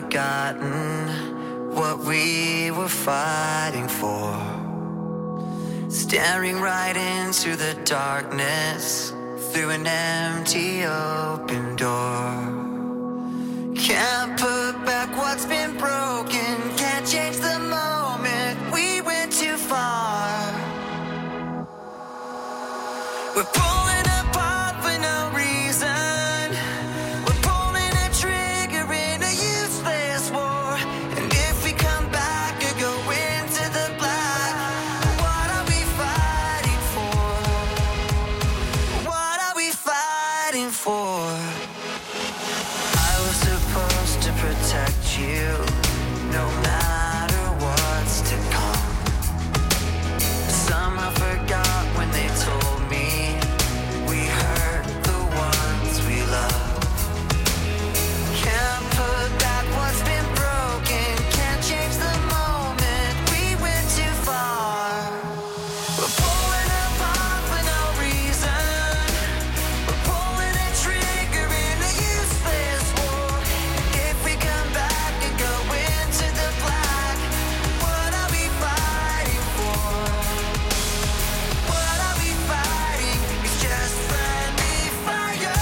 forgotten what we were fighting for. Staring right into the darkness through an empty open door. Can't put back what's been broken. Can't change the moment we went too far. We're pulling apart for no reason. We're pulling a trigger in a useless war. And if we come back or go into the black, what are we fighting for? What are we fighting for? I was supposed to protect you, no matter what's to come. Somehow forgot when they told me we hurt the ones we love. Can't put back what's been broken. Can't change the moment we went too far. We're pulling apart for no reason. We're pulling a trigger in a useless war. If we come back and go into the black, what are we fighting for? What are we fighting? It's just friendly fire.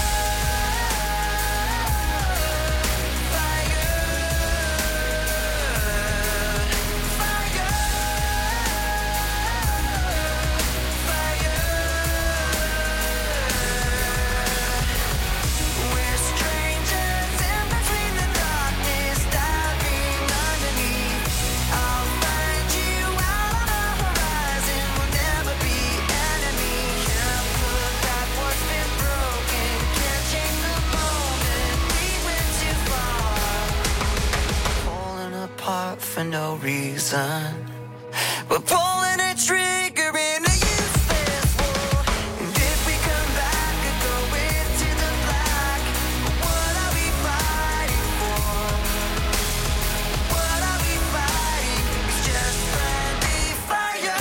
We're strangers in between the darkness, diving underneath. I'll find you out on the horizon. We'll never be enemies. Can't put back what's been broken. Can't change the moment we went too far. Falling apart for no reason. We're pulling a trigger in a useless war. And if we come back and go into the black, what are we fighting for? What are we fighting? It's just friendly fire.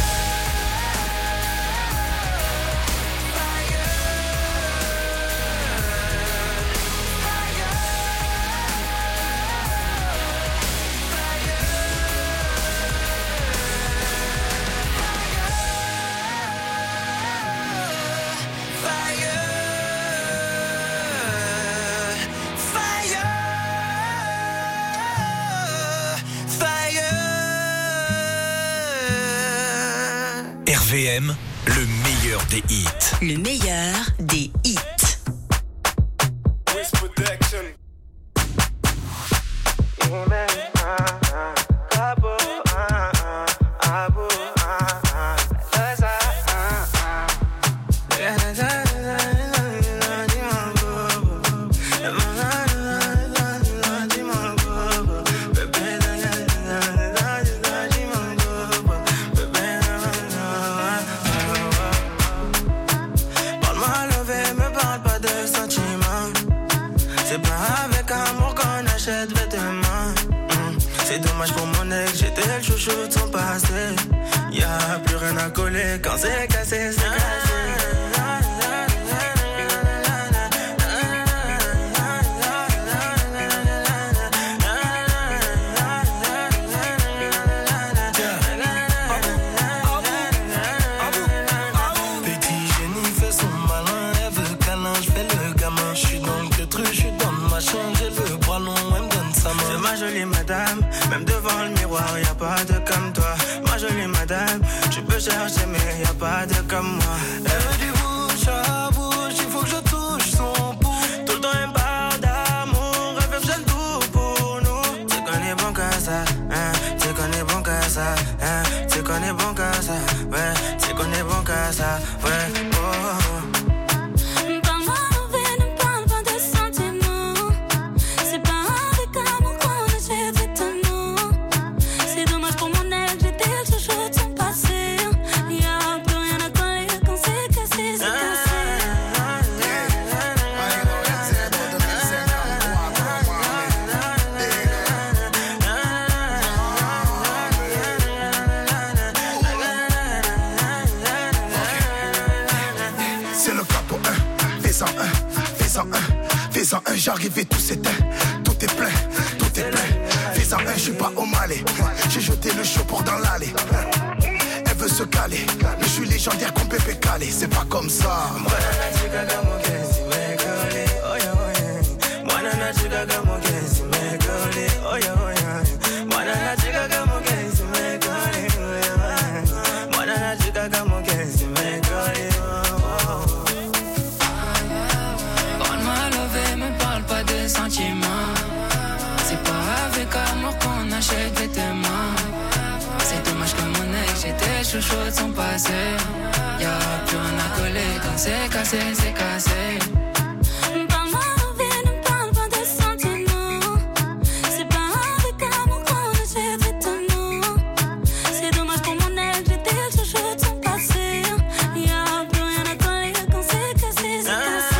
RVM, le meilleur des hits. Le meilleur des hits. C'est dommage pour mon ex, j'étais le chouchou de son passé. Y'a plus rien à coller, quand c'est cassé, c'est cassé. Petit génie fait son malin, elle veut câlin, j'fais le gamin. J'suis dans le queutru, j'suis dans le machin, j'ai le bras long, elle me donne sa main. C'est ma jolie madame, même devant le miroir, y'a pas de comme toi. Ma jolie madame, tu peux chercher mais y'a pas de comme moi. Elle veut du bouche à bouche, il faut que je touche son pouls. Tout le temps elle me parle d'amour, elle veut que je le tout pour nous. Tu qu'on est bon qu'à ça, hein, tu qu'on est bon qu'à ça, hein, tu qu'on est bon qu'à ça, ouais, tu qu'on est bon qu'à ça, ouais, oh. Fais-en un, j'arrive et tout s'éteint. Tout est plein, suis pas au Malais. J'ai jeté le chaud pour dans l'allée. Elle veut se caler, mais je suis légendaire comme Pépé Calé. C'est pas comme ça. Parle-moi lové, me parle pas de sentiments. C'est pas avec amour qu'on achète vêtements. C'est dommage que mon ex, j'étais chouchou de son passé. Y'a plus rien à coller, quand c'est cassé, c'est cassé. Parle-moi lové, ne parle pas de sentiments. C'est pas avec amour qu'on achète vêtements. C'est dommage pour mon ex, j'étais chouchou de son passé. Y'a plus rien à coller, quand c'est cassé, c'est cassé.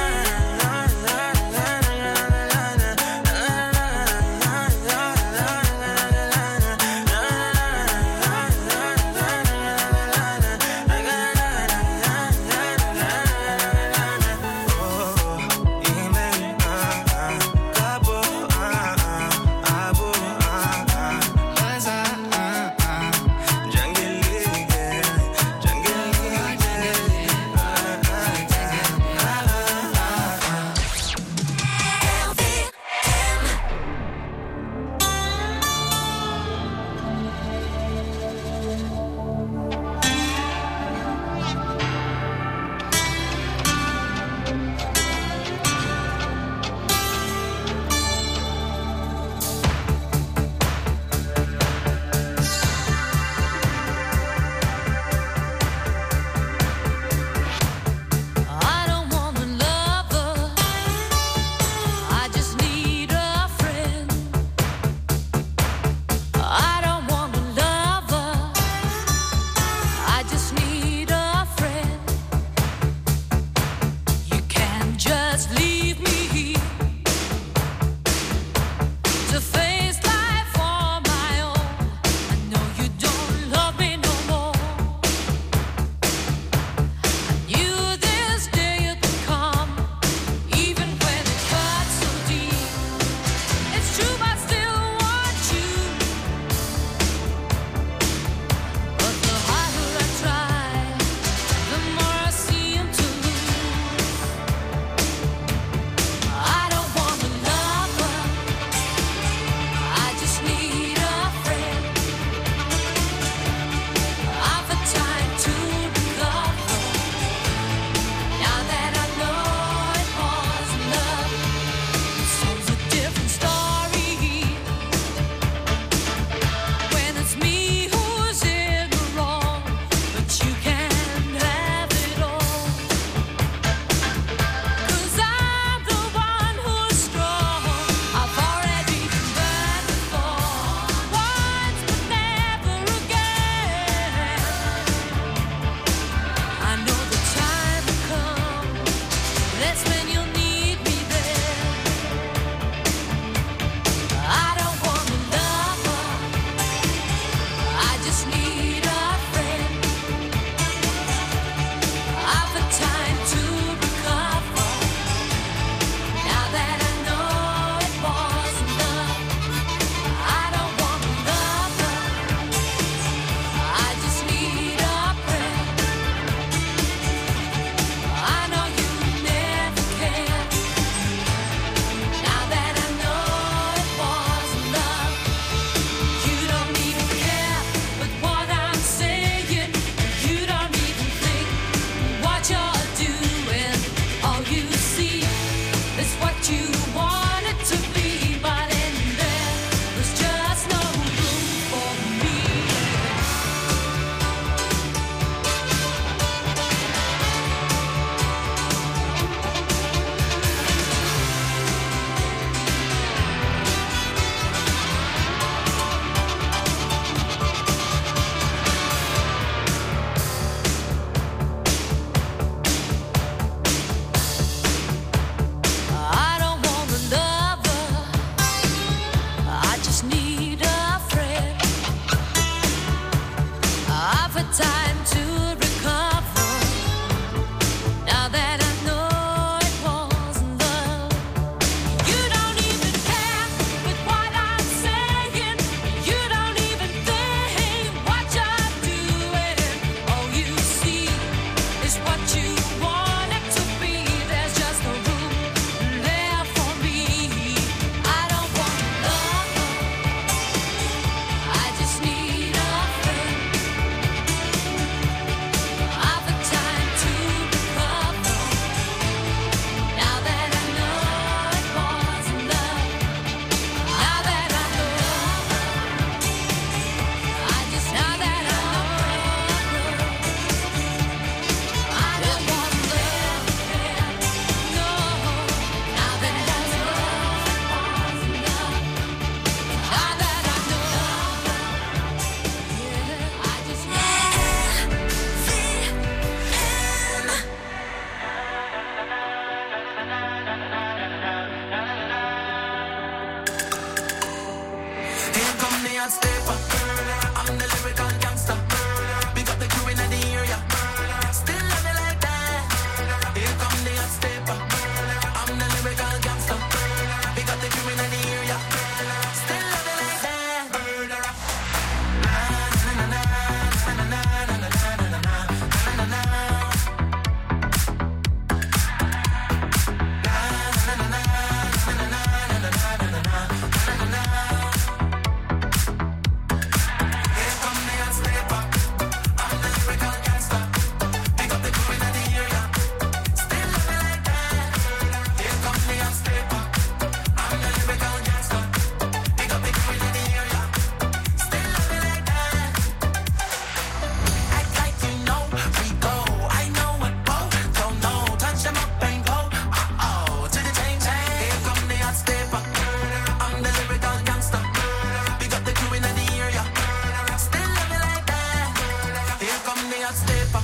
me hot stepper.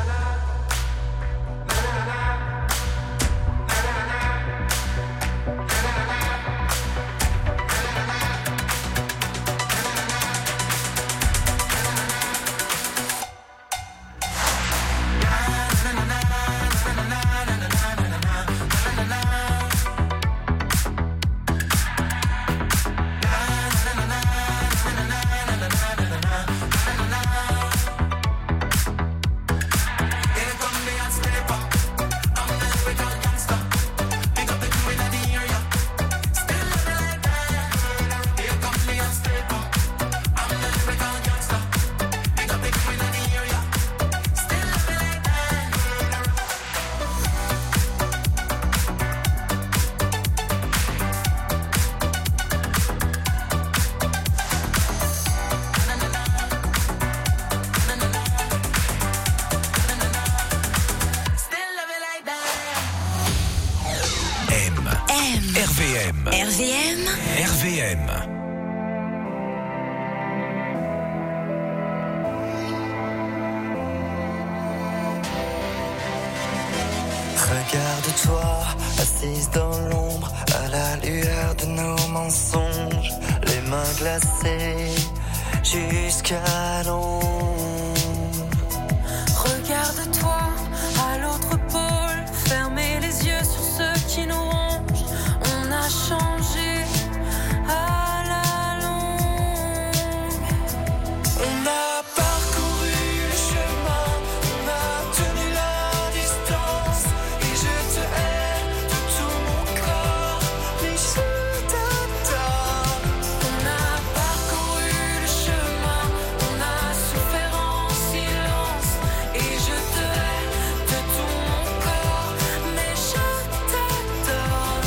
RVM. Regarde-toi, assise dans l'ombre, à la lueur de nos mensonges, les mains glacées jusqu'à l'ombre. Regarde-toi, à l'autre pôle, fermez les yeux sur ceux qui nous rongent. On a changé à la longue. On a parcouru le chemin, on a tenu la distance, et je te hais de tout mon corps, mais je t'adore. On a parcouru le chemin, on a souffert en silence, et je te hais de tout mon corps, mais je t'adore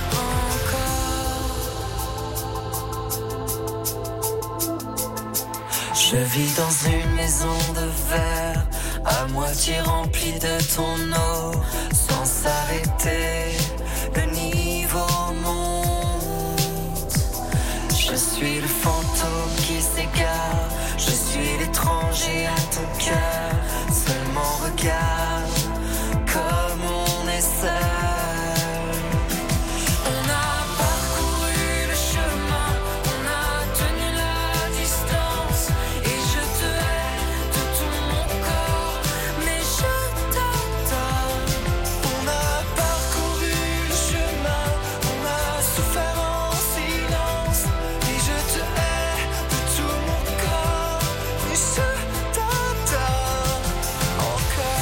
encore. Je vis dans une maison de verre, à moitié remplie de ton eau, sans s'arrêter, le niveau monte. Je suis le fantôme qui s'égare, je suis l'étranger à ton cœur, seulement regarde comme on est seul. On a parcouru le chemin, on a tenu la distance, et je te hais de tout mon corps, mais je t'adore. On a parcouru le chemin, on a souffert en silence, et je te hais de tout mon corps, mais je t'adore encore.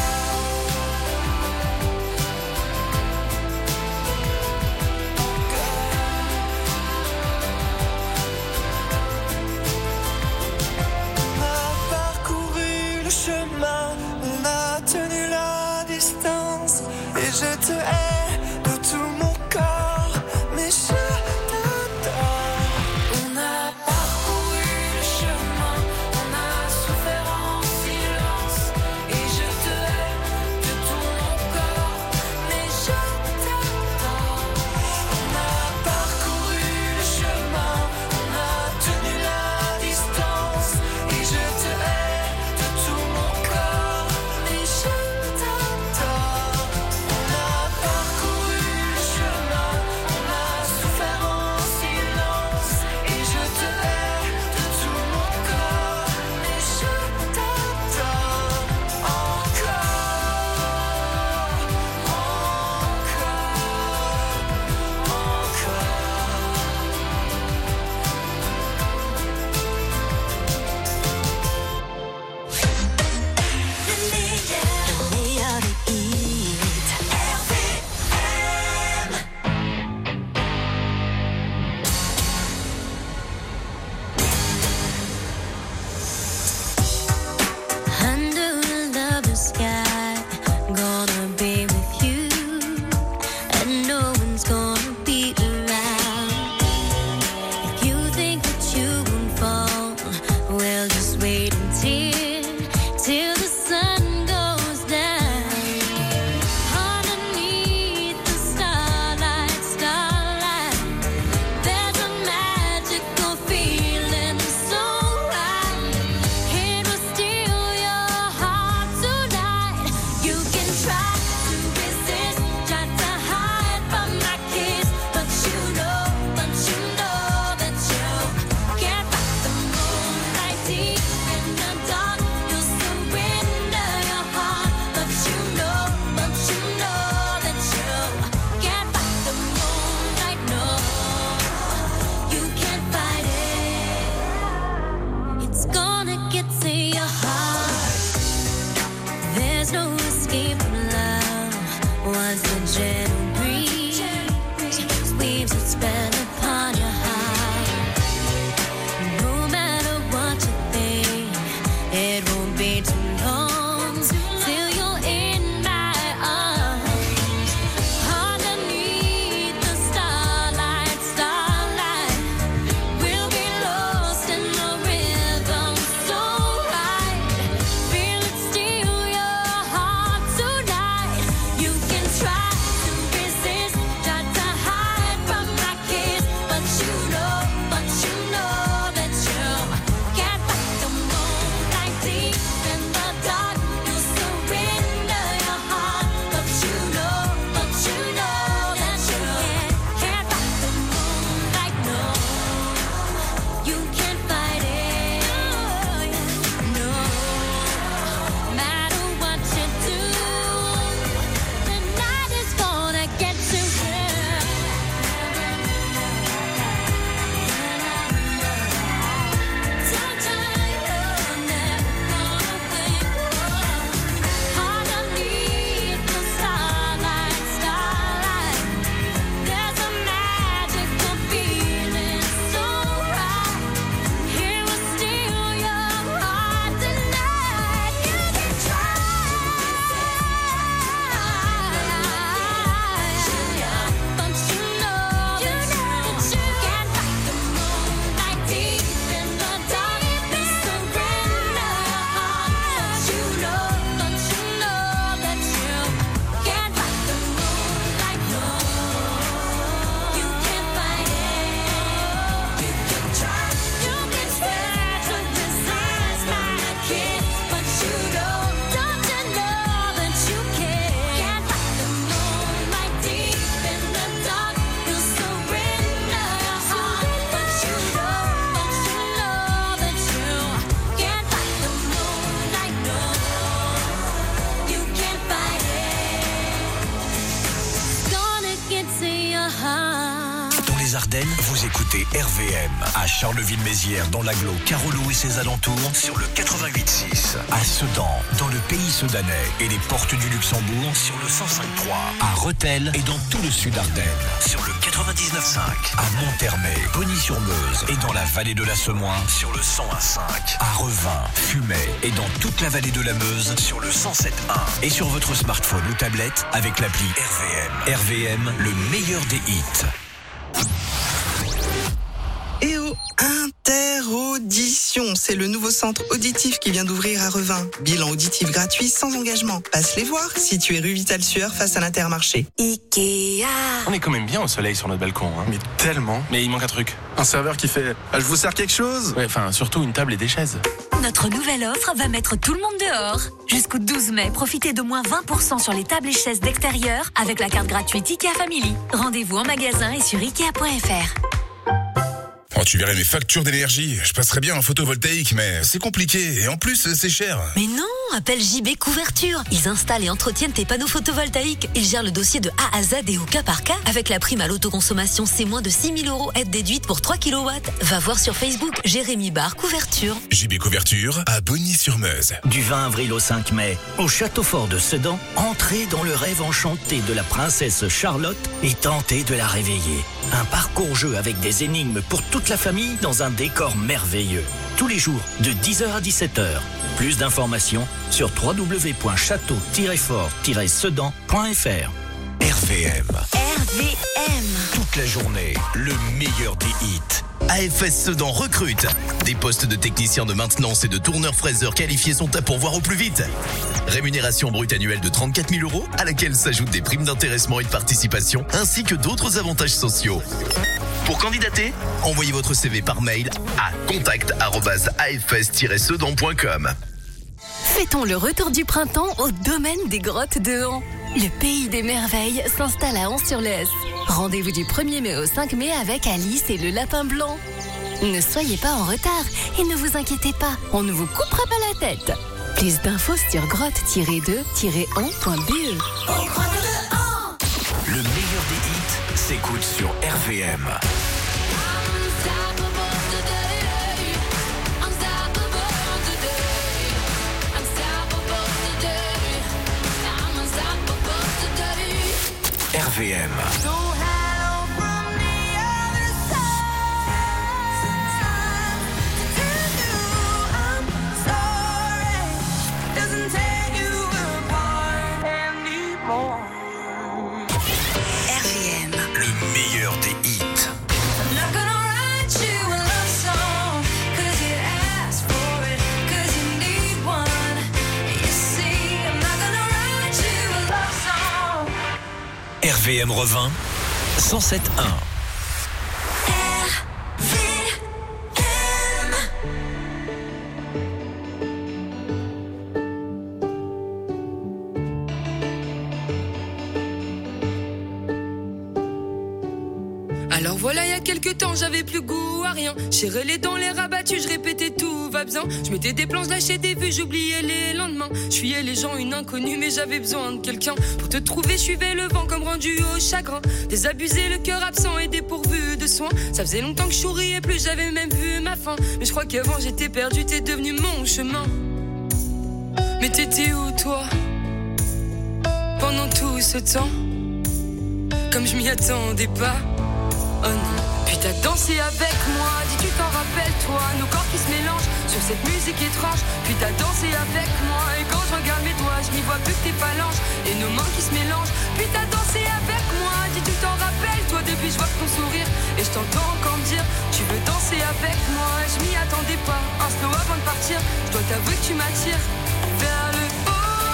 On a parcouru le chemin, on a tenu la distance, et je te hais de tout mon corps, mais je t'adore. On a parcouru le chemin, on a souffert en silence, et je te hais de tout mon corps, mais je t'adore. On a parcouru le chemin, on a tenu la distance, et je te hais de tout mon corps, mais je t'adore. On a parcouru There's no escape from love. Once the gentle breeze weaves its spell upon your heart. No matter what you think, it won't be too long till you're in my arms. Underneath the starlight, we'll be lost in the rhythm so right. Feel it steal your heart tonight. You can try to resist, try to hide from my kiss, but you know that you can't fight the moonlight deep in the dark. You surrender your heart, but you know that you can't fight the moonlight. No, you can't fight it. No, matter what you do, the night is gonna get you. Underneath the starlight, there's a magical feeling so right. Here will steal your heart tonight. You can try, but you know that you can't fight the moonlight deep in the dark. You surrender your heart, but you know that you can't fight the moonlight. No, you can't fight it. You can try to resist my kiss, but you don't you know that you can't fight the moonlight deep in the dark. You surrender your heart, but you know that you can't fight the moonlight. No, you can't fight it. Gonna get to your heart. Dans les Ardennes, vous écoutez RVM. À Charleville-Mézières, dans l'agglo Carolo et ses alentours, sur le 88.6. À Sedan, dans le pays sedanais et les portes du Luxembourg, sur le 105.3. À Rethel et dans tout le sud Ardennes, sur le 99.5. À Monthermé, Bogny-sur-Meuse et dans la vallée de la Semois, sur le 101.5. À Revin, Fumay et dans toute la vallée de la Meuse, sur le 107.1. Et sur votre smartphone ou tablette avec l'appli RVM. RVM, le meilleur des hits. Et oh, Interaudition, c'est le nouveau centre auditif qui vient d'ouvrir à Revin. Bilan auditif gratuit sans engagement. Passe les voir, situé rue Vital-Sueur face à l'Intermarché. Ikea. On est quand même bien au soleil sur notre balcon, hein. Mais tellement. Mais il manque un truc. Un serveur qui fait « Je vous sers quelque chose ?» Ouais, enfin, surtout une table et des chaises. Notre nouvelle offre va mettre tout le monde dehors. Jusqu'au 12 mai, profitez de moins 20% sur les tables et chaises d'extérieur avec la carte gratuite Ikea Family. Rendez-vous en magasin et sur Ikea.fr. Oh, tu verrais mes factures d'énergie. Je passerais bien en photovoltaïque, mais c'est compliqué. Et en plus, c'est cher. Mais non, appelle JB Couverture. Ils installent et entretiennent tes panneaux photovoltaïques. Ils gèrent le dossier de A à Z et au cas par cas. Avec la prime à l'autoconsommation, c'est moins de 6 000 €, aide déduite pour 3 kW. Va voir sur Facebook, Jérémy Bar Couverture. JB Couverture à Bogny-sur-Meuse. Du 20 avril au 5 mai, au Château Fort de Sedan, entrez dans le rêve enchanté de la princesse Charlotte et tentez de la réveiller. Un parcours-jeu avec des énigmes pour toute la famille dans un décor merveilleux. Tous les jours, de 10h à 17h. Plus d'informations sur www.château-fort-sedan.fr. RVM. RVM. Toute la journée, le meilleur des hits. AFS Sedan recrute. Des postes de techniciens de maintenance et de tourneurs fraiseurs qualifiés sont à pourvoir au plus vite. Rémunération brute annuelle de 34 000 €, à laquelle s'ajoutent des primes d'intéressement et de participation, ainsi que d'autres avantages sociaux. Pour candidater, envoyez votre CV par mail à contact@afs-sedan.com. Fêtons le retour du printemps au domaine des grottes de Han. Le pays des merveilles s'installe à Han-sur-Lesse. Rendez-vous du 1er mai au 5 mai avec Alice et le lapin blanc. Ne soyez pas en retard et ne vous inquiétez pas, on ne vous coupera pas la tête. Plus d'infos sur grotte-2-han.be. Le meilleur des hits s'écoute sur RVM. RVM. RVM. Le meilleur des hits. I'm not gonna write you a love song, 'cause you asked for it, 'cause you need one. You see, I'm not gonna write you a love song. RVM revint 107.1. Alors voilà, il y a quelques temps, j'avais plus goût à rien. J'irais les dents, les rabattus, je répétais tout va bien. Je mettais des plans, je lâchais des vues, j'oubliais les lendemains. Je fuyais les gens, une inconnue, mais j'avais besoin de quelqu'un. Pour te trouver, je suivais le vent comme rendu au chagrin. Désabusé, le cœur absent et dépourvu de soins. Ça faisait longtemps que je souriais plus, j'avais même vu ma fin. Mais je crois qu'avant j'étais perdu, t'es devenu mon chemin. Mais t'étais où toi, pendant tout ce temps? Comme je m'y attendais pas. Oh non, puis t'as dansé avec moi, dis tu t'en rappelles toi, nos corps qui se mélangent sur cette musique étrange. Puis t'as dansé avec moi, et quand je regarde mes doigts, je n'y vois plus que tes phalanges et nos mains qui se mélangent. Puis t'as dansé avec moi, dis tu t'en rappelles toi, depuis je vois ton sourire et je t'entends encore me dire tu veux danser avec moi. Je m'y attendais pas, un slow avant de partir, je dois t'avouer que tu m'attires vers le haut.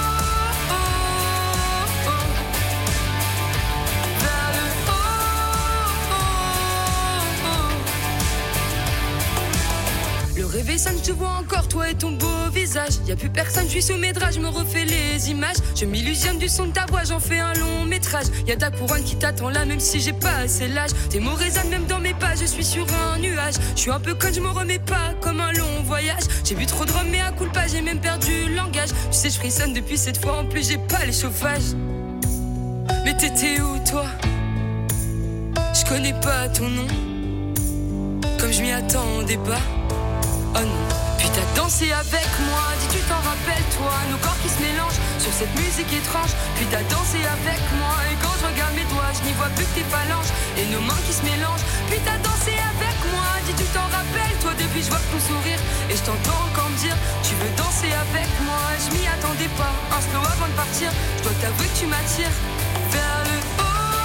Le réveil sonne, je te vois encore, toi et ton beau visage. Y'a plus personne, je suis sous mes draps, je me refais les images. Je m'illusionne du son de ta voix, j'en fais un long métrage. Y'a ta couronne qui t'attend là, même si j'ai pas assez l'âge. Tes mots résonnent même dans mes pas, je suis sur un nuage. Je suis un peu conne, je me remets pas comme un long voyage. J'ai bu trop de rhum, mais à coup pas, j'ai même perdu le langage. Tu sais, je frissonne depuis cette fois, en plus j'ai pas les chauffages. Mais t'étais où toi? Je connais pas ton nom, comme je m'y attendais pas. Oh non, puis t'as dansé avec moi, dis tu t'en rappelles toi, nos corps qui se mélangent sur cette musique étrange. Puis t'as dansé avec moi, et quand je regarde mes doigts, je n'y vois plus que tes phalanges et nos mains qui se mélangent. Puis t'as dansé avec moi, dis tu t'en rappelles toi, depuis je vois ton sourire et je t'entends encore me dire tu veux danser avec moi. Je m'y attendais pas, un slow avant de partir, je dois t'avouer que tu m'attires vers le haut.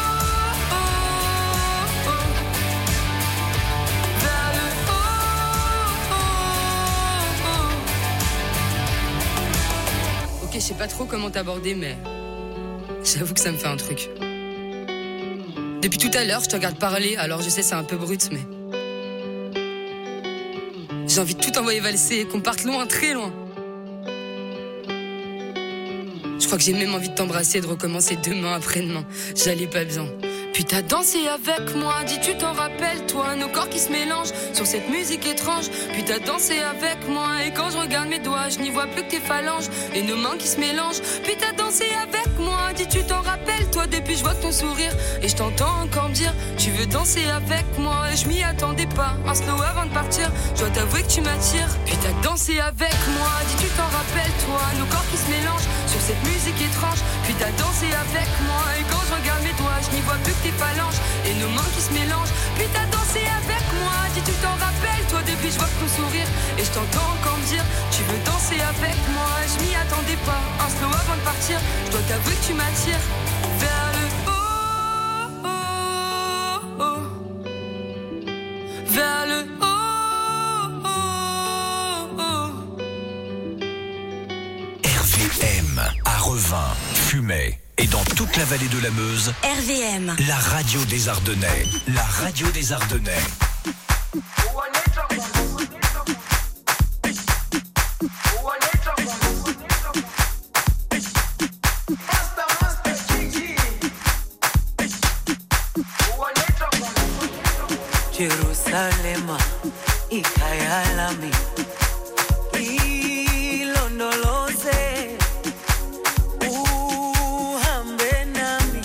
Je sais pas trop comment t'aborder, mais j'avoue que ça me fait un truc. Depuis tout à l'heure, je te regarde parler, alors je sais c'est un peu brut, mais j'ai envie de tout envoyer valser et qu'on parte loin, très loin. Je crois que j'ai même envie de t'embrasser et de recommencer demain après-demain. J'allais pas bien. Puis t'as dansé avec moi, dis tu t'en rappelles toi, nos corps qui se mélangent sur cette musique étrange. Puis t'as dansé avec moi, et quand je regarde mes doigts, je n'y vois plus que tes phalanges et nos mains qui se mélangent. Puis t'as dansé avec moi, dis tu t'en rappelles toi, depuis je vois ton sourire et je t'entends encore me dire tu veux danser avec moi. Et je m'y attendais pas, un slow avant de partir, je dois t'avouer que tu m'attires. Puis t'as dansé avec moi, dis tu t'en rappelles toi, nos corps qui se mélangent sur cette musique étrange. Puis t'as dansé avec moi, et quand je regarde mes doigts, je n'y vois plus que tes phalanges et nos mains qui se mélangent. Puis t'as dansé avec moi, dis tu t'en rappelles toi, depuis je vois ton sourire et je t'entends encore me dire tu veux danser avec moi. Je m'y attendais pas, un slow avant de partir, je dois t'avouer que tu m'attires vers le haut, oh, oh. Vers le haut, oh, oh. RVM à Revin, Fumay et dans toute la vallée de la Meuse. RVM. La radio des Ardennais. La radio des Ardennais. Jerusalema, ikhaya lami, ilondoloze, uhambe nami,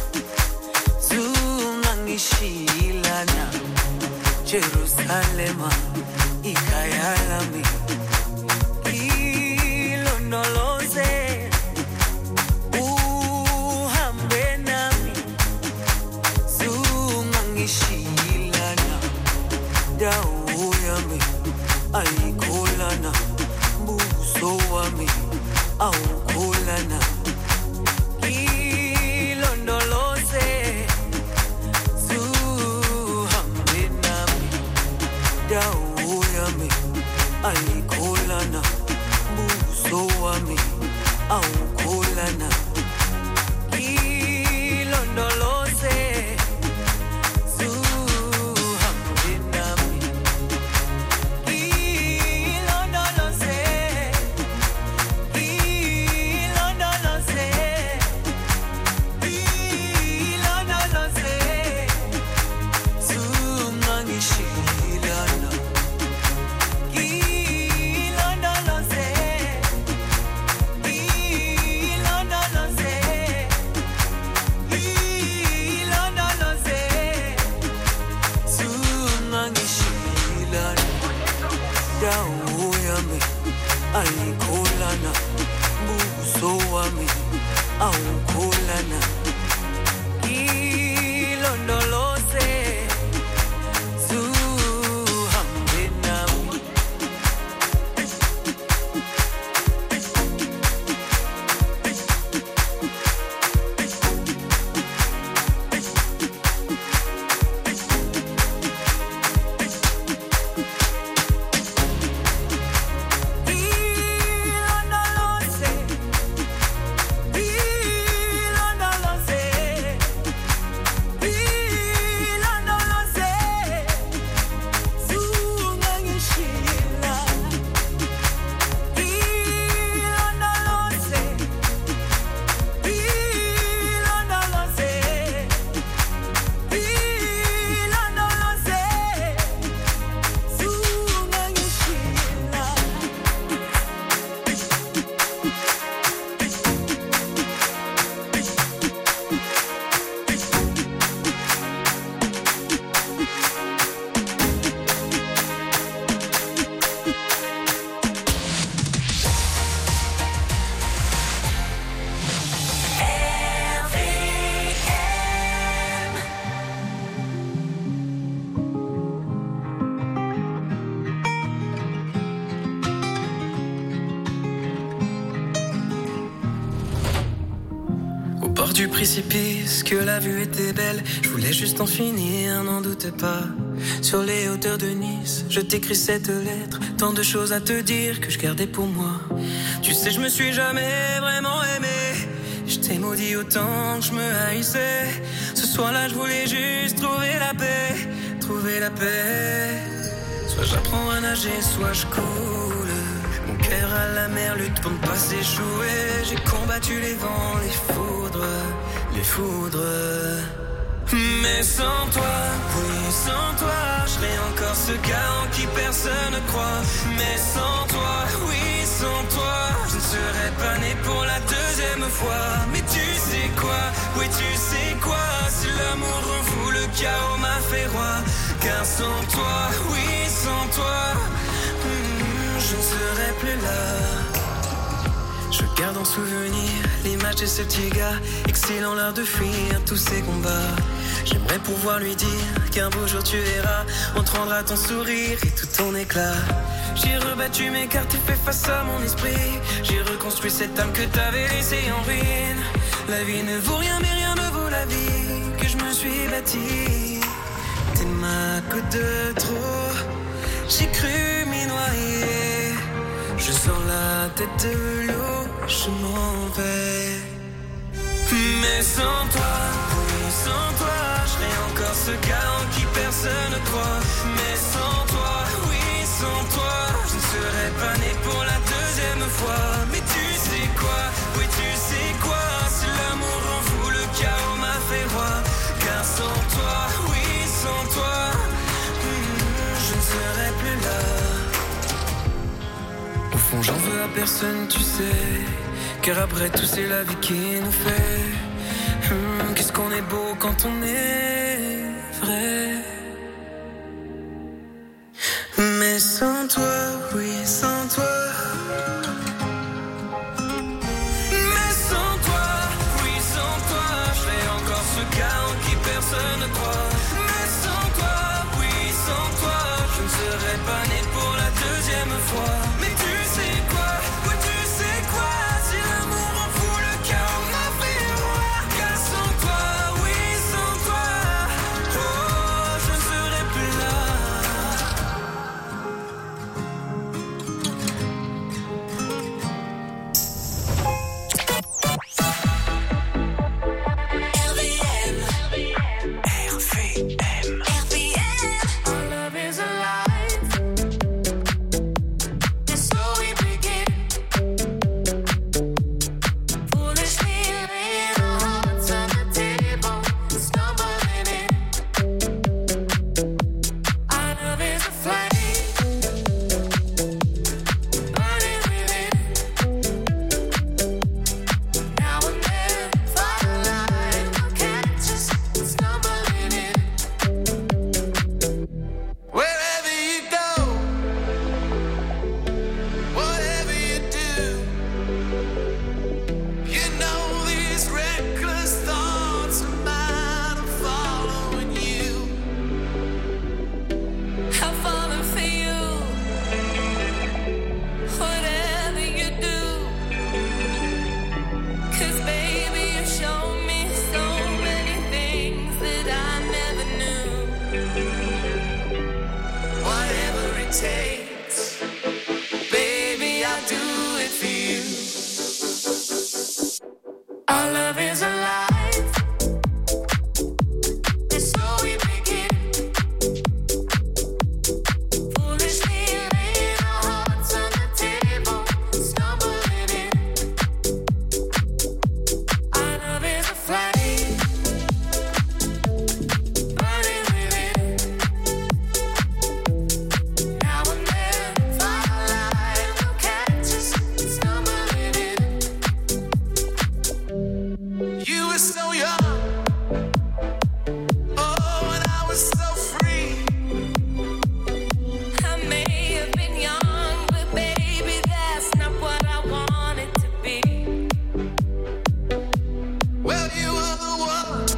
zungangishilana. Jerusalema, ikhaya lami, ilondoloze, uhambe nami, nami awukholana ilondoloze zuhambe nami Du précipice, que la vue était belle. Je voulais juste en finir, n'en doute pas. Sur les hauteurs de Nice, je t'écris cette lettre. Tant de choses à te dire que je gardais pour moi. Tu sais, je me suis jamais vraiment aimé. Je t'ai maudit autant que je me haïssais. Ce soir-là, je voulais juste trouver la paix. Trouver la paix. Soit j'apprends à nager, soit je coule. Mon cœur à la mer lutte pour ne pas s'échouer. J'ai combattu les vents, les foudres, les foudres. Mais sans toi, oui, sans toi, je serai encore ce gars en qui personne ne croit. Mais sans toi, oui, sans toi, je ne serais pas né pour la deuxième fois. Mais tu sais quoi, oui, tu sais quoi, si l'amour en fou, le chaos m'a fait roi. Car sans toi, oui, sans toi, je ne serais plus là. Je garde en souvenir l'image de ce petit gars, excilant l'art de fuir tous ces combats. J'aimerais pouvoir lui dire qu'un beau jour tu verras, on te rendra ton sourire et tout ton éclat. J'ai rebattu mes cartes et fait face à mon esprit. J'ai reconstruit cette âme que t'avais laissée en ruine. La vie ne vaut rien mais rien ne vaut la vie que je me suis bâtie. T'es ma goutte de trop, j'ai cru m'y noyer. Je sors la tête de l'eau, je m'en vais. Mais sans toi, oui, sans toi, je serai encore ce gars en qui personne ne croit. Mais sans toi, oui, sans toi, je ne serais pas né pour la deuxième fois. Mais tu sais quoi, oui, tu sais quoi, si l'amour en fou, le chaos m'a fait roi. Car sans toi, oui, sans toi, je ne serais plus là. Au fond, j'en veux à personne, tu sais. Car après tout, c'est la vie qui nous fait. Qu'est-ce qu'on est beau quand on est vrai. Mais sans toi, oui, sans toi. Mais sans toi, oui, sans toi, je serai encore ce gars en qui personne ne croit. Mais sans toi, oui, sans toi, je ne serais pas né pour la deuxième fois. Mais tu sais quoi, oui, tu sais quoi, si l'amour en fout le chaos m'a fait roi. Car sans toi, oui, sans toi, oh, je ne serais plus là. so young. Oh, and I was so free. I may have been young, but baby, that's not what I wanted to be. Well, you were the one.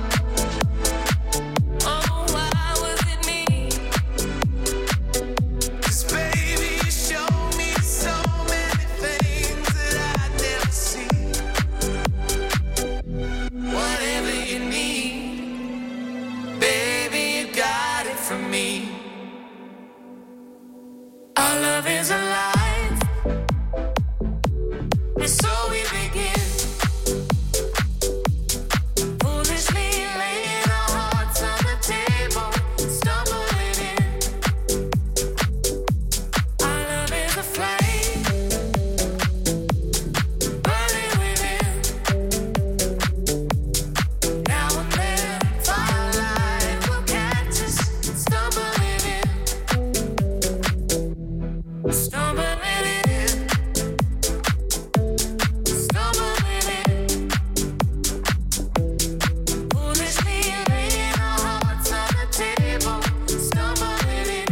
Oh, why was it me? 'Cause baby, you showed me so many things that I'd never see. Whatever you need, baby, you got it from me. Our love is alive, and so we begin. Foolishly laying our hearts on the table, stumbling in. Our love is a flame, burning within. Now and then, firelight will catch us, stumbling in. Stumbling in. Stumbling in. Foolishly laying our hearts on the table, stumbling in.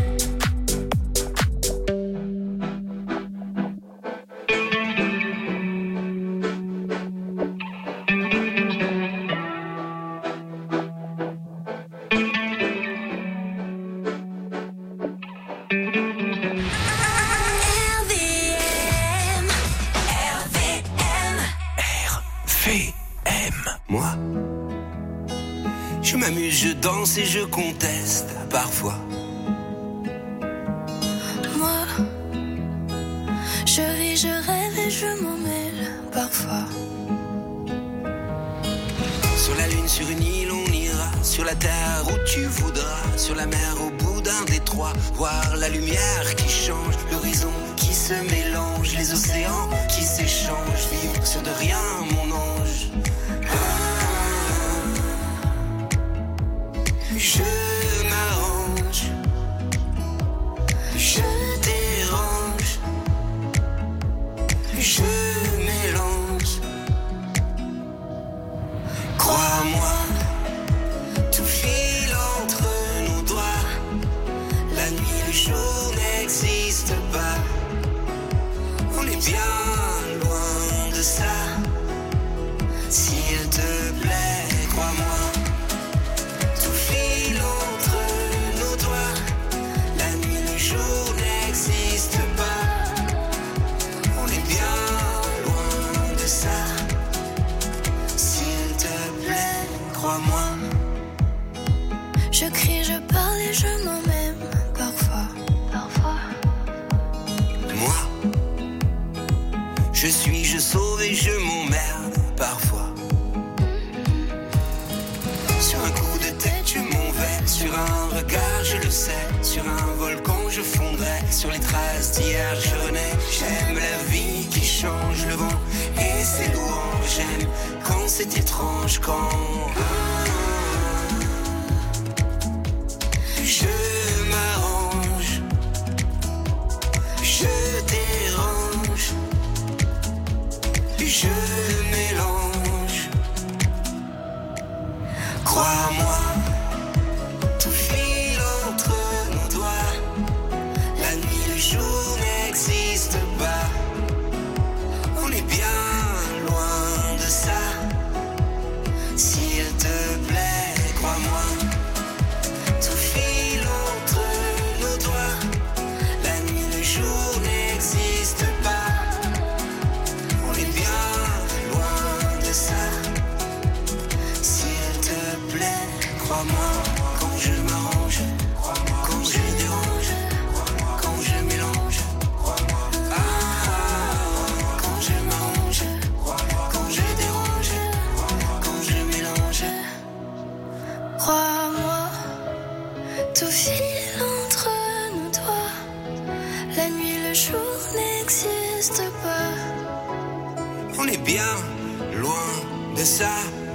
RVM. Moi, je m'amuse, je danse et je conteste parfois. Moi, je vis, je rêve et je m'en mêle parfois. Sur la lune, sur une île, on ira. Sur la terre où tu voudras. Sur la mer, au bout d'un détroit. Voir la lumière qui change. L'horizon qui se mélange. Les océans qui s'échangent. Vivre sur de rien, mon ange. Je m'arrange. Je dérange. Je mélange. Crois-moi, tout file entre nos doigts. La nuit, le jour n'existe pas. On est bien loin de ça. S'il te plaît, crois-moi. Tout file entre nos doigts. La nuit, le jour n'existe pas. On est bien loin de ça. S'il te plaît, crois-moi. Je crie, je parle et je m'en même parfois. Moi, je suis, je sauve et je m'emmerde parfois. Sur un coup de tête, je m'en vais. Sur un regard, je le sais. Sur un volcan, je fondrai. Sur les traces d'hier, je renais. J'aime la vie qui change le vent et ses louanges. J'aime quand c'est étrange, quand je m'arrange. Je dérange. Je mélange. Crois-moi, tout file entre nos doigts. La nuit, le jour n'existe pas. On est bien loin de ça. S'il te plaît, crois-moi. Tout file entre nos doigts. La nuit, le jour n'existe pas. On est bien loin de ça. S'il te plaît, crois-moi. Quand je m'arrange, quand je dérange, quand je mélange. Quand je m'arrange, quand je dérange, quand je mélange. Crois-moi, tout file entre nos doigts. La nuit, le jour n'existe pas. On est bien loin de ça.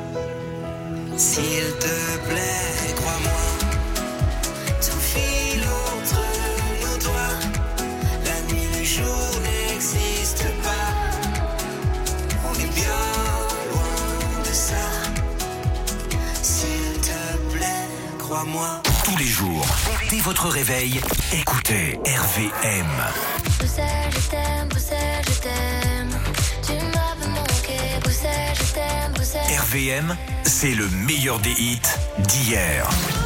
S'il te plaît, crois-moi. Tout file entre nos doigts. La nuit, le jour n'existe pas. On est bien loin de ça. à moi. Tous les jours, dès votre réveil, écoutez RVM. Bruxelles, je t'aime, Bruxelles, je t'aime. Tu m'as manqué, Bruxelles, je t'aime, Bruxelles. RVM, c'est le meilleur des hits d'hier.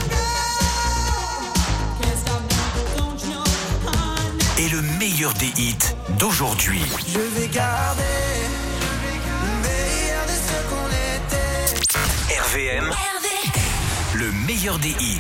Et le meilleur des hits d'aujourd'hui. Je vais garder le meilleur de ce qu'on était. RVM, le meilleur des hits.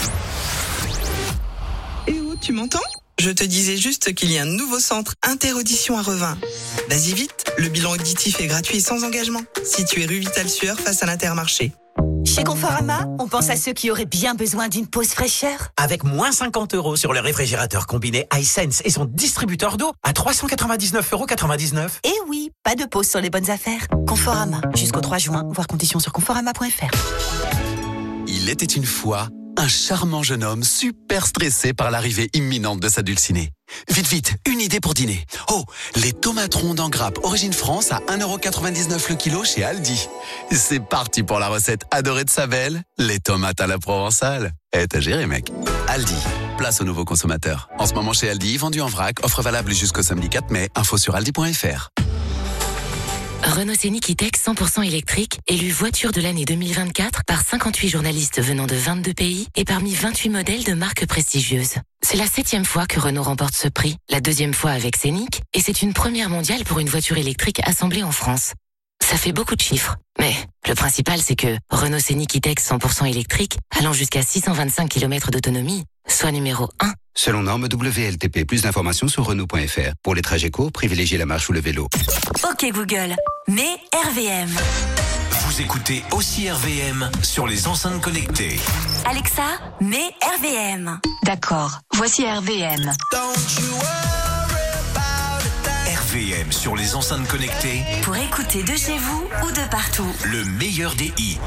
Eh oh, tu m'entends ? Je te disais juste qu'il y a un nouveau centre Interaudition à Revin. Vas-y vite, le bilan auditif est gratuit et sans engagement. Situé rue Vital-Sueur face à l'Intermarché. Chez Conforama, on pense à ceux qui auraient bien besoin d'une pause fraîcheur. Avec moins 50 € sur le réfrigérateur combiné iSense et son distributeur d'eau à 399,99 €. Eh oui, pas de pause sur les bonnes affaires. Conforama, jusqu'au 3 juin, voir conditions sur conforama.fr. Il était une fois un charmant jeune homme super stressé par l'arrivée imminente de sa dulcinée. Vite, vite, une idée pour dîner. Oh, les tomates rondes en grappe origine France à 1,99 € le kilo chez Aldi. C'est parti pour la recette adorée de sa belle, les tomates à la provençale. T'as géré, mec. Aldi, place aux nouveaux consommateurs. En ce moment chez Aldi, vendu en vrac, offre valable jusqu'au samedi 4 mai. Info sur aldi.fr. Renault Scénic E-Tech 100% électrique, élu voiture de l'année 2024 par 58 journalistes venant de 22 pays et parmi 28 modèles de marques prestigieuses. C'est la 7e fois que Renault remporte ce prix, la 2e fois avec Scénic, et c'est une première mondiale pour une voiture électrique assemblée en France. Ça fait beaucoup de chiffres, mais le principal c'est que Renault Scénic E-Tech 100% électrique, allant jusqu'à 625 km d'autonomie, soit numéro 1. Selon norme WLTP, plus d'informations sur Renault.fr. Pour les trajets courts, privilégiez la marche ou le vélo. Ok Google, mets RVM. Vous écoutez aussi RVM sur les enceintes connectées. Alexa, mets RVM. D'accord, voici RVM. RVM sur les enceintes connectées. Pour écouter de chez vous ou de partout. Le meilleur des hits.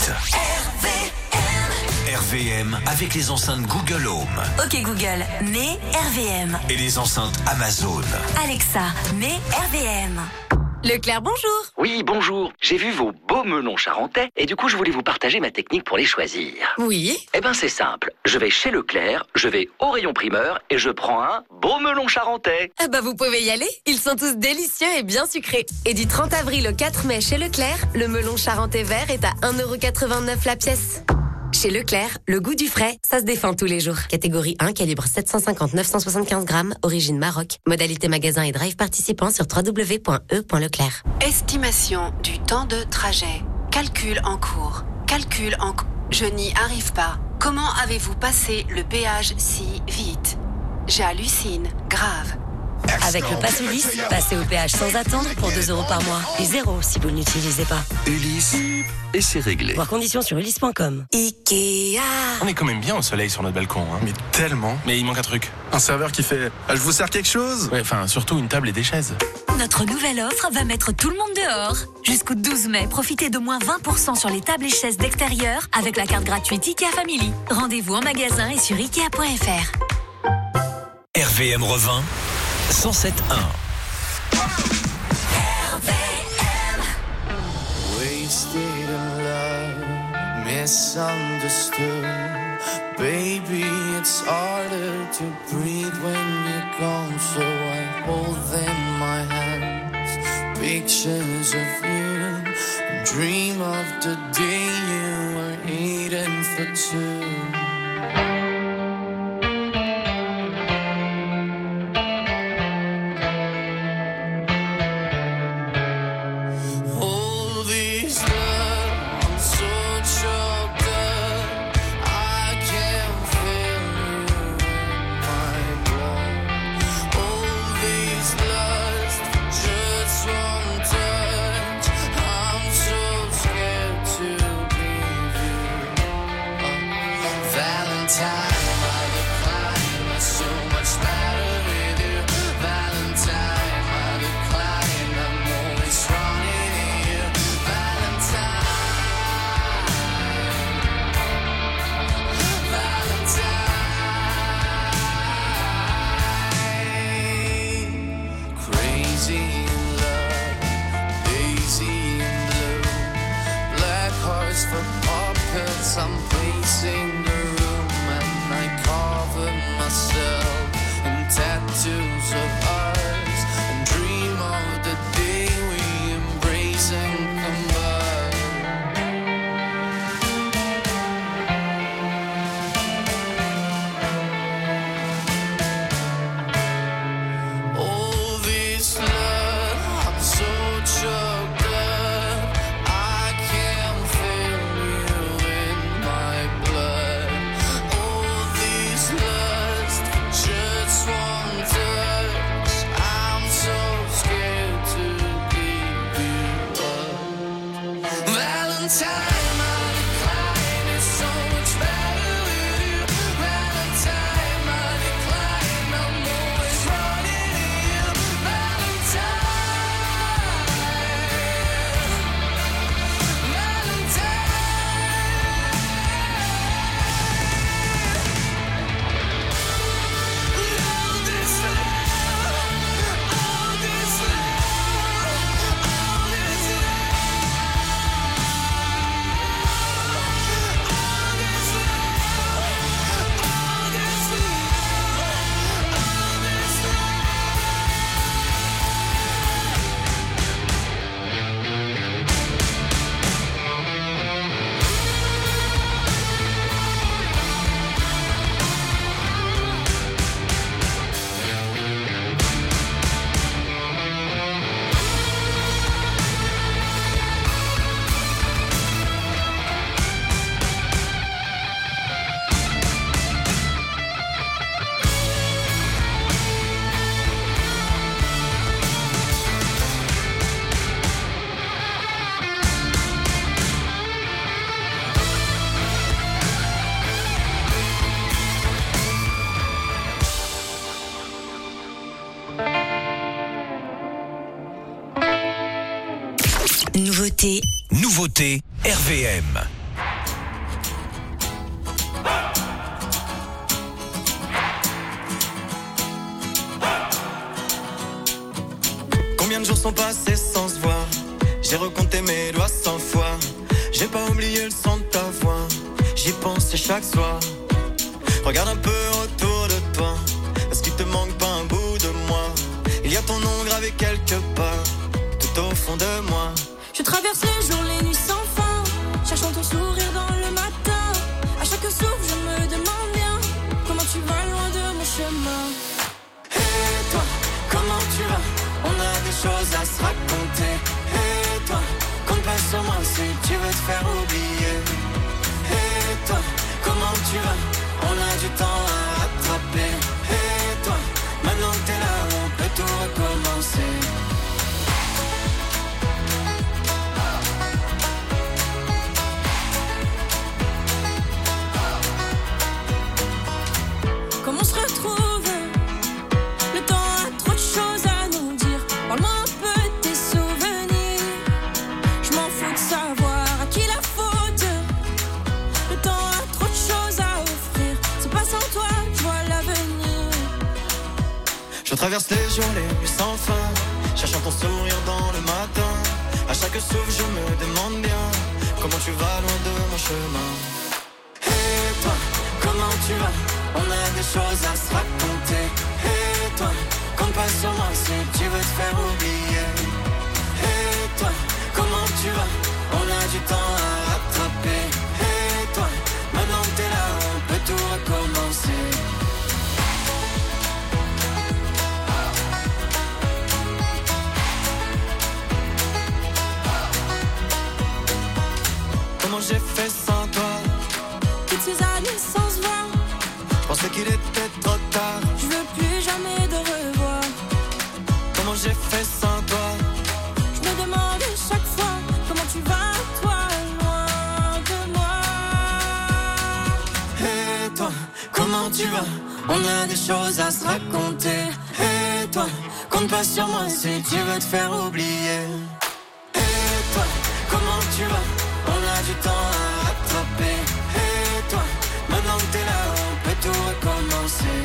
RVM avec les enceintes Google Home. Ok Google, mets RVM. Et les enceintes Amazon. Alexa, mets RVM. Leclerc, bonjour. Oui, bonjour. J'ai vu vos beaux melons charentais et du coup, je voulais vous partager ma technique pour les choisir. Oui. Eh ben, c'est simple. Je vais chez Leclerc, je vais au rayon primeur et je prends un beau melon charentais. Ah bah, vous pouvez y aller. Ils sont tous délicieux et bien sucrés. Et du 30 avril au 4 mai chez Leclerc, le melon charentais vert est à 1,89 € la pièce. Chez Leclerc, le goût du frais, ça se défend tous les jours. Catégorie 1, calibre 750-975 grammes, origine Maroc. Modalité magasin et drive participant sur www.e.leclerc. Estimation du temps de trajet. Calcul en cours. Je n'y arrive pas. Comment avez-vous passé le péage si vite? J'hallucine. Grave. Avec le Pass Ulysse, passez au péage sans attendre pour 2 € par mois. Et 0 si vous ne l'utilisez pas. Ulysse, et c'est réglé. Voir conditions sur ulysse.com. Ikea. On est quand même bien au soleil sur notre balcon, hein. Mais tellement. Mais il manque un truc. Un serveur qui fait « Je vous sers quelque chose ?» Ouais, enfin, surtout une table et des chaises. Notre nouvelle offre va mettre tout le monde dehors. Jusqu'au 12 mai, profitez de moins 20% sur les tables et chaises d'extérieur avec la carte gratuite IKEA Family. Rendez-vous en magasin et sur Ikea.fr. RVM revint 107.1. Wasted in love, misunderstood. Baby, it's harder to breathe when you're gone, so I hold in my hands pictures of you. Dream of the day you were eating for two. I'm pacing the room. Valentine, my decline is so much better with you. Valentine, my decline, I'm always running to you. Nouveauté RVM. Combien de jours sont passés sans se voir? J'ai recompté mes doigts 100 fois. J'ai pas oublié le son de ta voix. J'y pense chaque soir. Regarde un peu autour de toi. Est-ce qu'il te manque pas un bout de moi? Il y a ton nom gravé quelque part, tout au fond de moi. Je traverse les jours, les nuits sans fin, cherchant ton sourire dans le matin. À chaque souffle, je me demande bien comment tu vas loin de mon chemin. Et toi, comment tu vas? On a des choses à se raconter. Et toi, compte pas sur moi si tu veux te faire oublier. Et toi, comment tu vas? On a du temps à rattraper. Et toi, maintenant que t'es là, on peut tout recommencer. Comme on se retrouve, le temps a trop de choses à nous dire. Parle-moi un peu de tes souvenirs. Je m'en fous de savoir à qui la faute. Le temps a trop de choses à offrir. C'est pas sans toi, je vois l'avenir. Je traverse les jours, les nuits sans fin, cherchant ton sourire dans le matin. À chaque souffle, je me demande bien comment tu vas loin de mon chemin. Et toi, comment tu vas? On a des choses à se raconter. Et toi, compte pas sur moi si tu veux te faire oublier. Et toi, comment tu vas? On a du temps à rattraper. Et toi, maintenant que t'es là, on peut tout recommencer. Comment j'ai fait sans toi? Toutes ces années sans se voir, je pensais qu'il était trop tard. je veux plus jamais de revoir. Comment j'ai fait sans toi? Je me demande chaque fois comment tu vas, toi, loin de moi. Et toi, comment tu vas? On a des choses à se raconter. Et toi, compte pas sur moi si tu veux te faire oublier. Et toi, comment tu vas? On a du temps à rattraper. Et toi, maintenant que t'es là, on peut tout recommencer.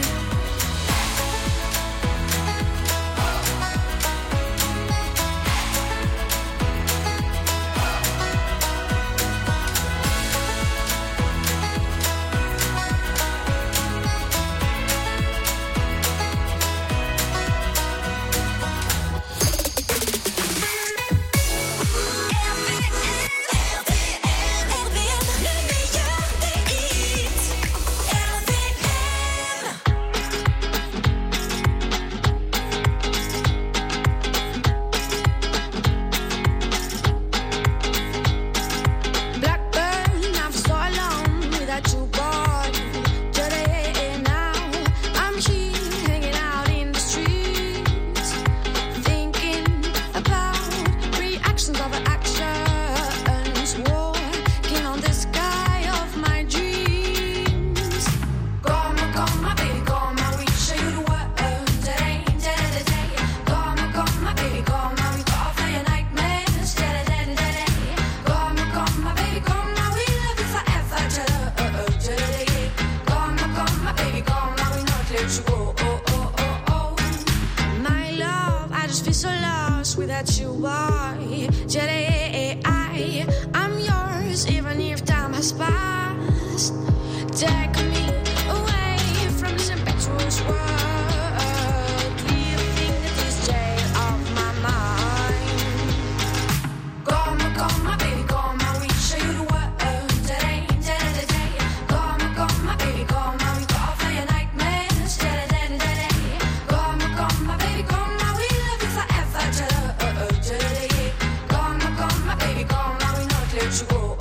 boy. Jedi, I'm yours, even if time has passed. Take me away from this impetuous world. Leaving this jail of my mind. Come, my baby, come, I will show you the world. Today, today. Come, my baby, come, I will go for your nightmares. Today. Come, my baby, come, I will love you forever. Today. Come, my baby, come, I will not let you go.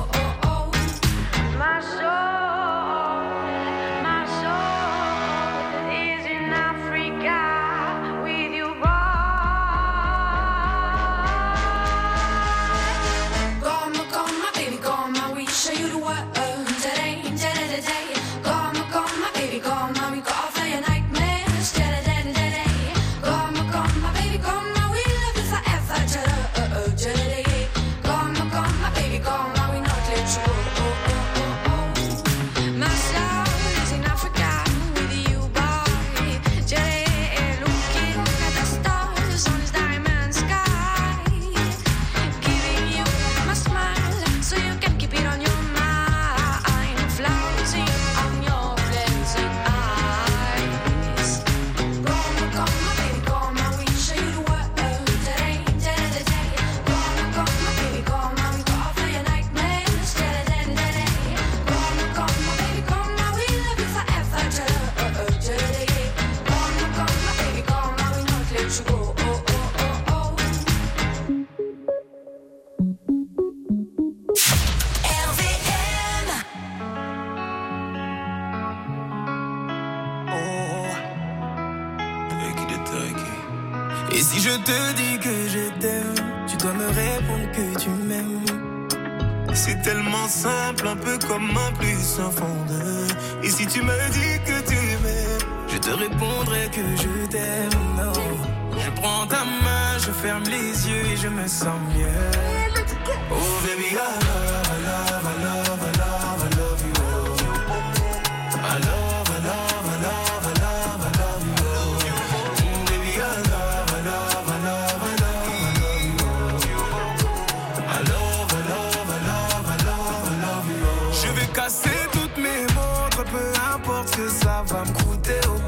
My soul is in Africa with you, boy. Come, my baby, come, I will show you the world. Today. Come, my baby, come, I will go for your nightmares. Today. Come, my baby, come, I will love you forever. Today. Come, my baby, come, I will not let you go. My soul is in Africa with you, boy. Jedi, looking at the stars on this diamond sky. Giving you my smile so you can keep it on your mind. Floating on your blazing eyes. Come, my baby, come, I will show you the world. Today. Come, my baby, come, I will go for your nightmares. Today. Come, my baby, come, I will love you forever. Today. Come, my baby, come, I will not let you go. Et si je te dis que je t'aime, tu dois me répondre que tu m'aimes. C'est tellement simple, un peu comme un plus un fond de. Et si tu me dis que tu m'aimes, Je te répondrai que je t'aime. Oh. Je prends ta main, je ferme les yeux et je me sens mieux. oh baby, I love, I love, I love, I love, I love you. I love, I love, I love, I love, I love you. Baby, I love, I love, I love, I love, I love you. I love, I love, I love, I love, I love you. Je vais casser toutes mes montres, peu importe ce que ça va me coûter. Oh.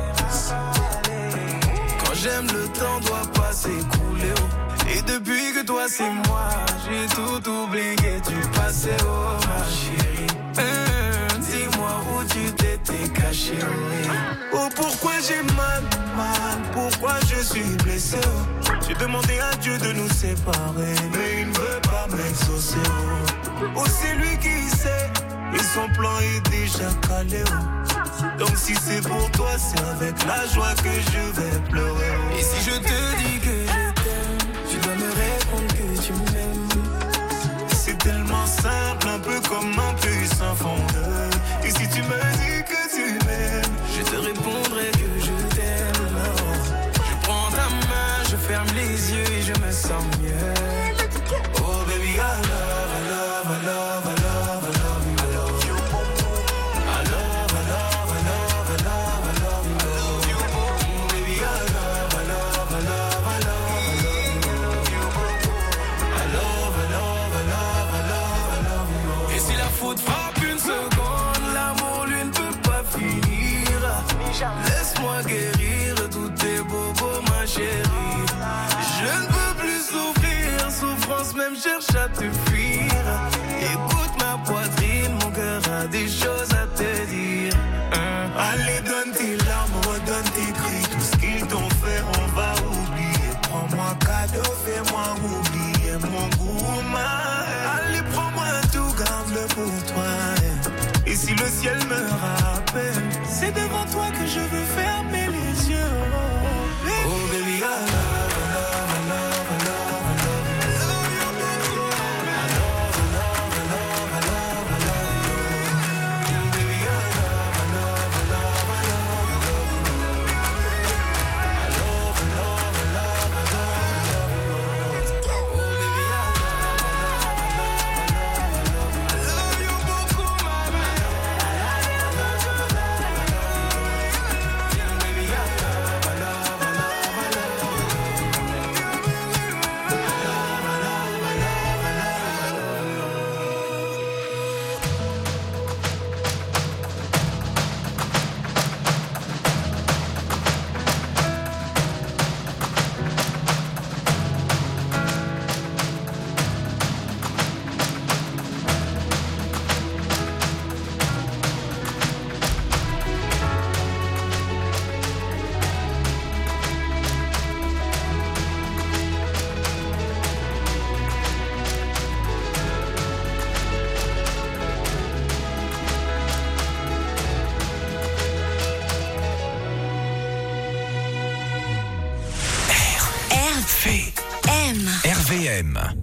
Quand j'aime, le temps doit pas s'écouler. Oh. Et depuis que toi c'est moi, j'ai tout oublié du passé. Oh ma chérie, dis-moi où tu t'étais caché. Oh pourquoi j'ai mal, pourquoi je suis blessé. J'ai demandé à Dieu de nous séparer, mais il ne veut pas m'exaucer. Oh c'est lui qui sait, et son plan est déjà calé. Donc si c'est pour toi, c'est avec la joie que je vais pleurer. Et si je te dis que je t'aime, tu dois me répondre que tu m'aimes. C'est tellement simple, un peu comme un puissant fondeur. Et si tu me dis que tu m'aimes, je te répondrai que je t'aime. Je prends ta main, je ferme les yeux et je me sens mieux. Oh baby, I love, I love, I love, I love, I love you. I love, I love, I love, I love, I love you. Baby, I love, I love, I love, I love, I love you. I love, I love, I love, I love, I love you. Et si la faute frappe une seconde, l'amour lui ne peut pas finir. Laisse-moi guérir tous tes bobos, ma chérie. Je ne peux plus souffrir, souffrance même cherche à te fuir. Écoute ma poitrine, mon cœur a des choses à te dire. Allez, donne tes larmes, redonne tes cris. Tout ce qu'ils t'ont fait, on va oublier. Prends-moi cadeau, fais-moi oublier mon goût. Allez, prends-moi tout, garde-le pour toi. Et si le ciel me rappelle, c'est devant toi que je veux fermer les yeux. Oh baby, I love, I love, I love, I love, I love you. I love, I love, I love, I love, I love you. Baby, I love, I love, I love, I love, I love you. I love, I love, I love, I love, I love you. Oh baby, I love, I love, I love, I love, I love you. I love you beaucoup, ma belle. RVM.